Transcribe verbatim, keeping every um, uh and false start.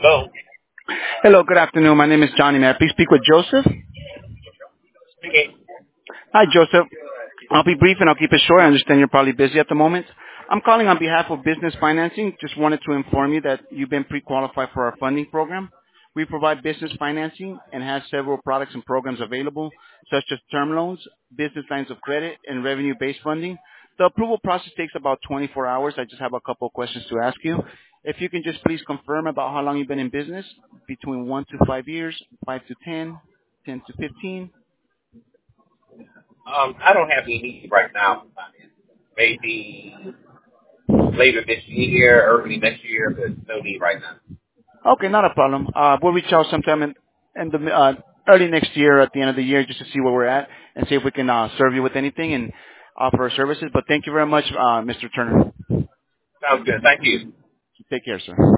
So, Hello, good afternoon. My name is Johnny. May I please speak with Joseph? speaking. Hi, Joseph. I'll be brief and I'll keep it short. I understand you're probably busy at the moment. I'm calling on behalf of Business Financing. Just wanted to inform you that you've been pre-qualified for our funding program. We provide business financing and have several products and programs available, such as term loans, business lines of credit, and revenue-based funding. The approval process takes about twenty-four hours. I just have a couple of questions to ask you. If you can just please confirm about how long you've been in business, between one to five years, five to ten, ten to fifteen. Um, I don't have any need right now. Maybe later this year, early next year, but no need right now. Okay, not a problem. Uh, we'll reach out sometime in, in the uh, early next year, at the end of the year, just to see where we're at and see if we can uh, serve you with anything and offer our services. But thank you very much, uh, Mister Turner. Sounds good. Thank you. Take care, sir.